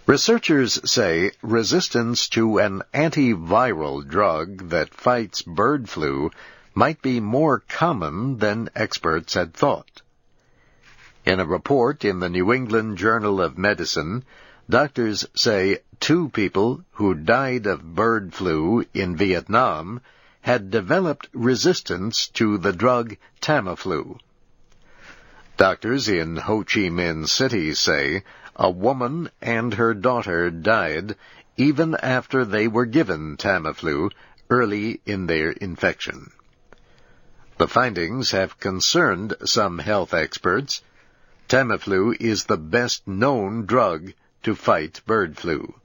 Researchers say resistance to an antiviral drug that fights bird flu might be more common than experts had thought. In a report in the New England Journal of Medicine, doctors say 2 people who died of bird flu in Vietnam had developed resistance to the drug Tamiflu. Doctors in Ho Chi Minh City say a woman and her daughter died even after they were given Tamiflu early in their infection. The findings have concerned some health experts. Tamiflu is the best-known drug to fight bird flu.